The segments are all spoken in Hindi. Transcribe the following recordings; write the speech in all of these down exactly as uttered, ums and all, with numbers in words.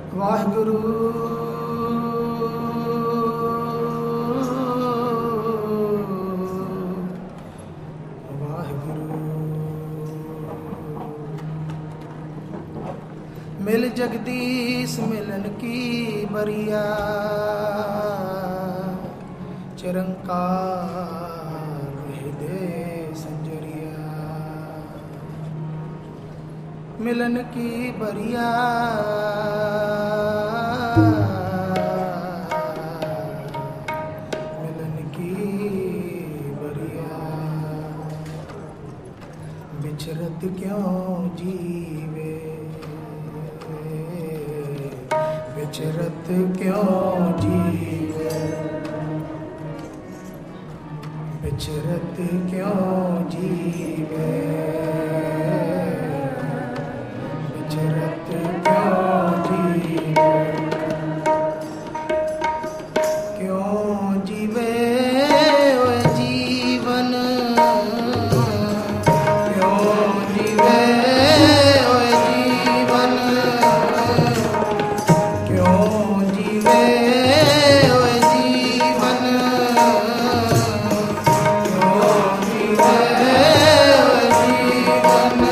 वाहिगुरु वाहिगुरु। मिल जगदीश मिलन की बरिया, चिरंकार दे संजरिया। मिलन की बरिया, मिलन की बरिया। बिछरत क्यों जीवे, बिछरत क्यों जीवे, बिछरत क्यों जीवे, बिछरत क्यों जीवे। क्यों जीवे ओए जीवन, क्यों जीवे ओए जीवन, क्यों जीवे ओए जीवन, क्यों जीवे ओए जीवन,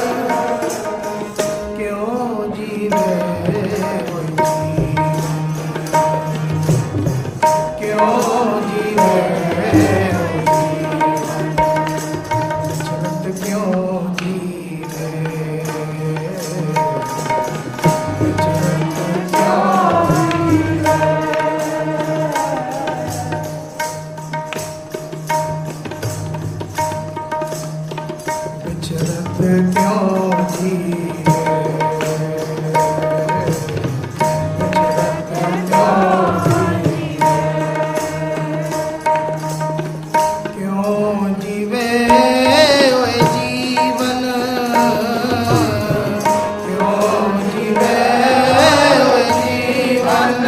क्यों जीवे ओए जीवन, क्यों जीवे बिछरत क्यों जीवे, बिछरत क्यों जीवे। बिछरत क्यों जीवे, बिछरत क्यों जीवे, क्यों जीवे ओए जीवन, क्यों जीवे ओए जीवन,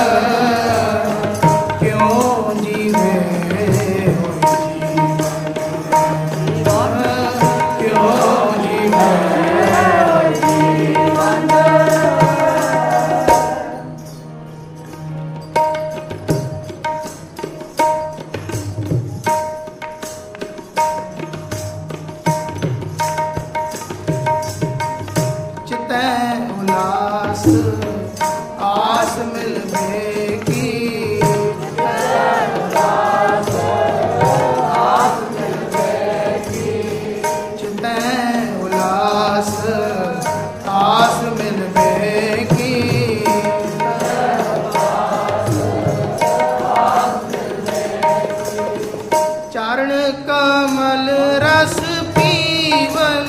क्यों जीवे ओए जीवन, क्यों जीवे ओए जीवन। चितै उल्लास आस मिलवे की, चितै उल्लास आस मिलवे की। चारण कमल रस पीवन,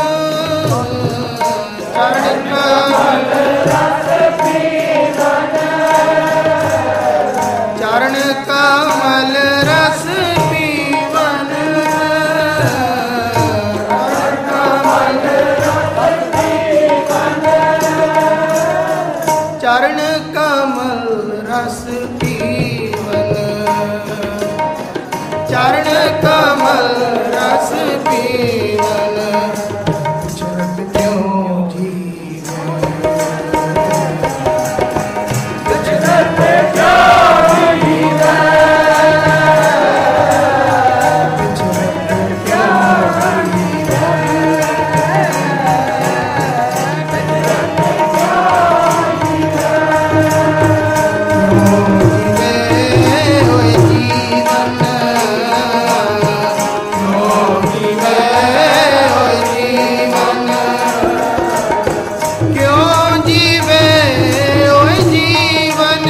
चरण कमल रस पीवन, चरण कमल रस पीवन, चरण कमल रस पीवन, चरण कमल रस पीवन, चरण कमल रस पीवन। बिछरत क्यों जीवे, बिछरत क्यों जीवे, बिछरत क्यों जीवे, बिछरत क्यों जीवे। क्यों जीवे ओए जीवन, क्यों जीवे ओए जीवन, क्यों जीवे ओए जीवन,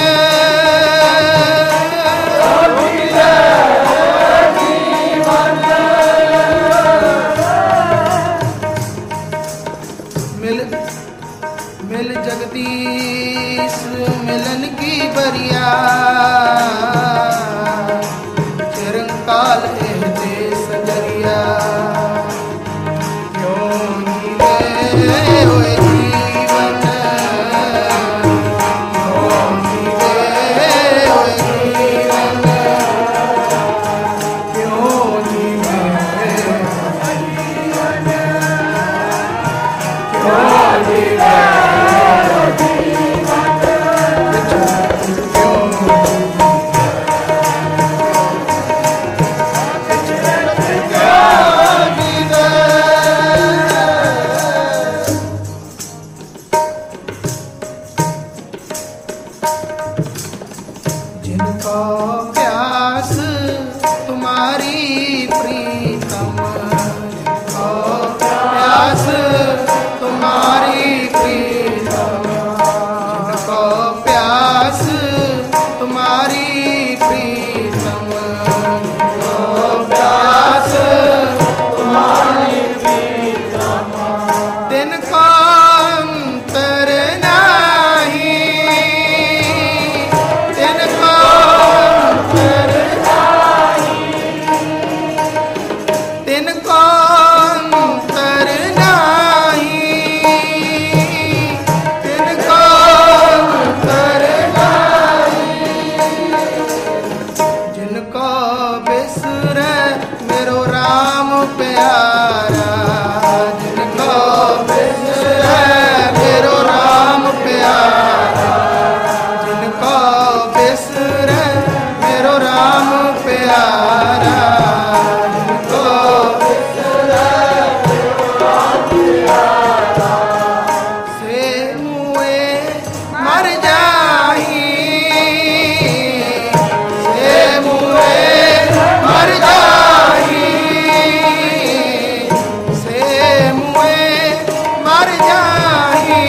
मिल मिल जगदीश मिलन की बरिया, चिरंकाल दे संजरिया। क्यों जीवे ओए जीवन, क्यों जीवे ओए जीवन, क्यों जीवे ओए जीवन, क्यों जीवे ओए जीवन। मर जाही से मुए मर जाही से मुए मर जाही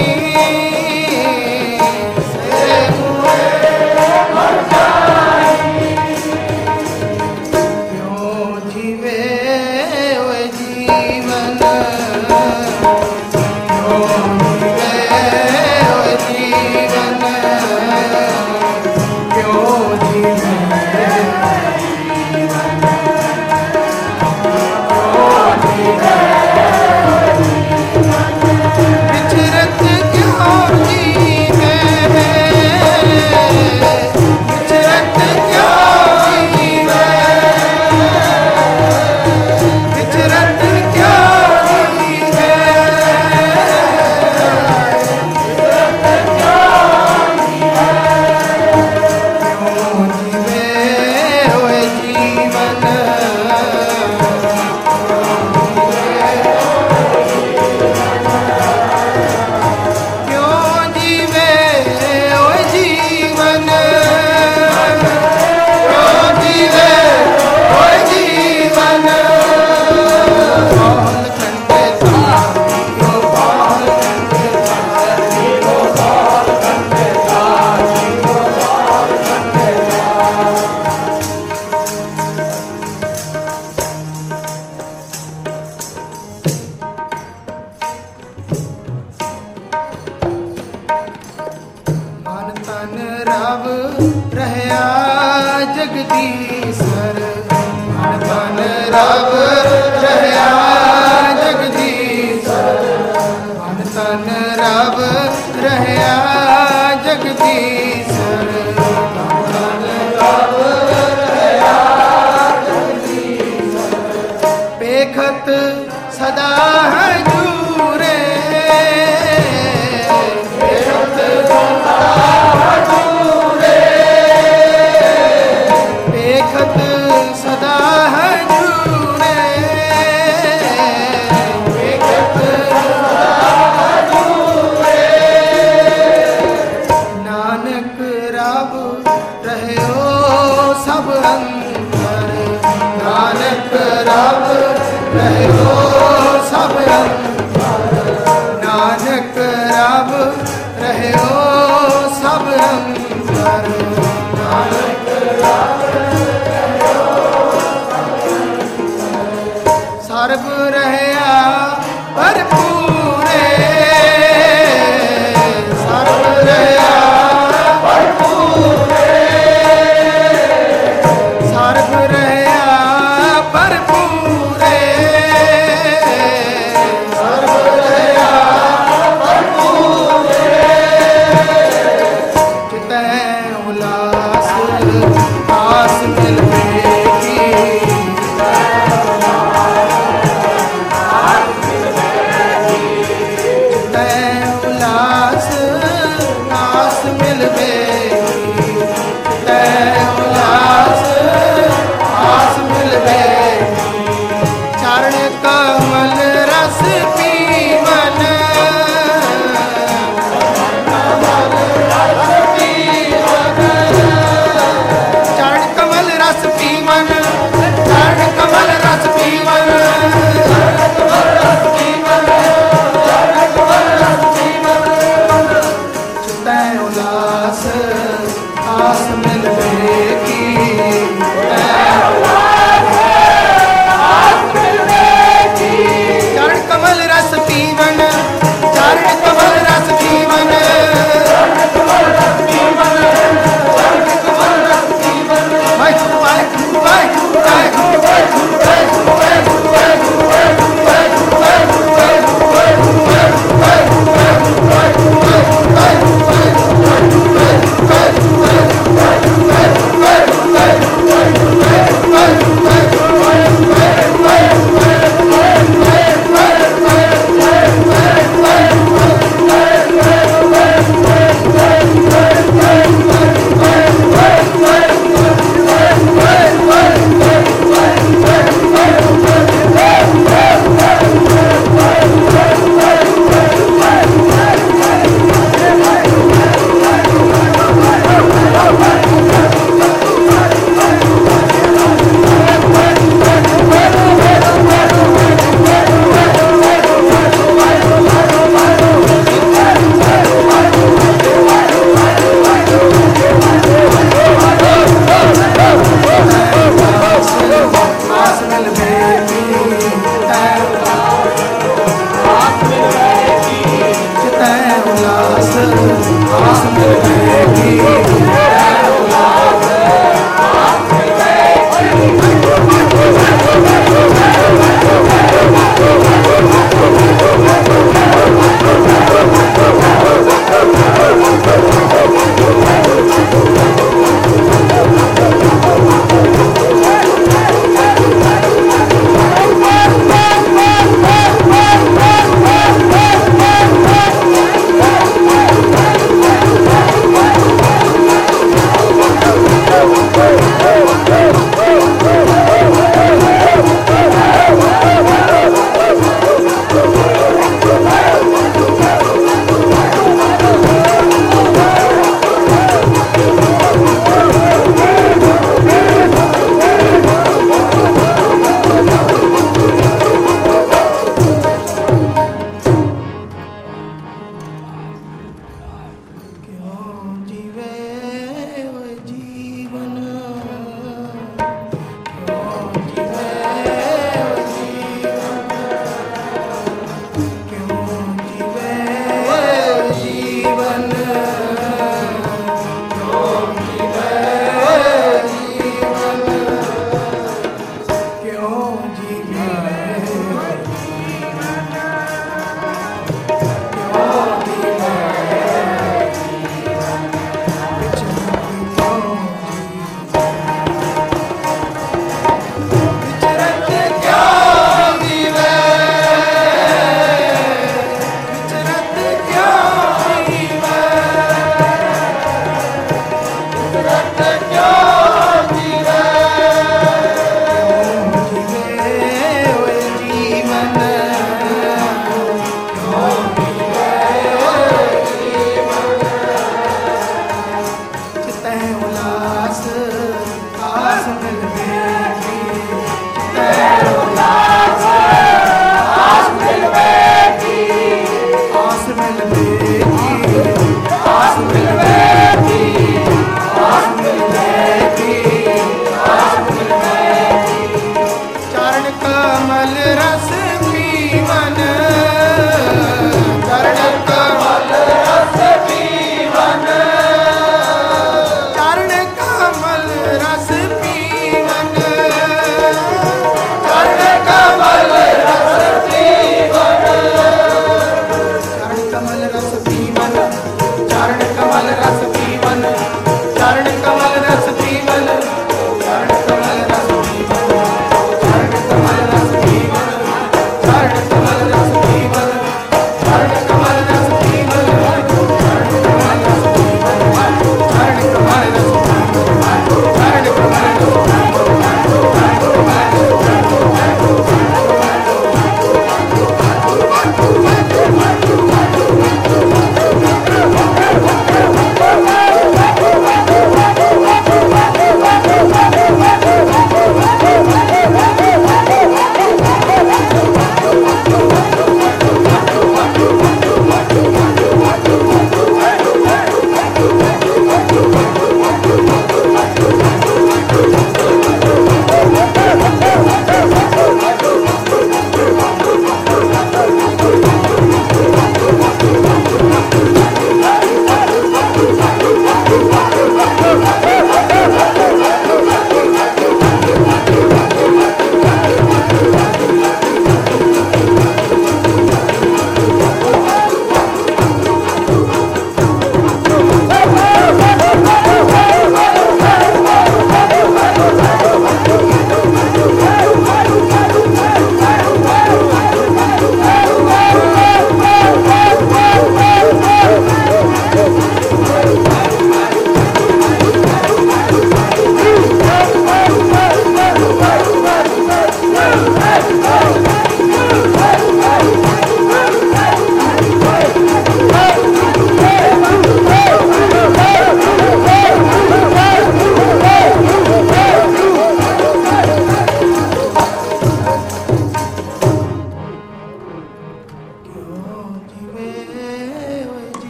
से मुए मर जाही क्यों जीवे वे जीवन रव रहया जगदीशर धन रव रहया जगदीशर धन रव रहया जगदीशर धन रव रहया जगदीशर पेखत सदा हजूरे पेखत सदा सदा हजूरे पेखत सदा हजूरे नानक रब रहयो सब अंतर नानक रब रहयो सब अंतर नानक रब रहयो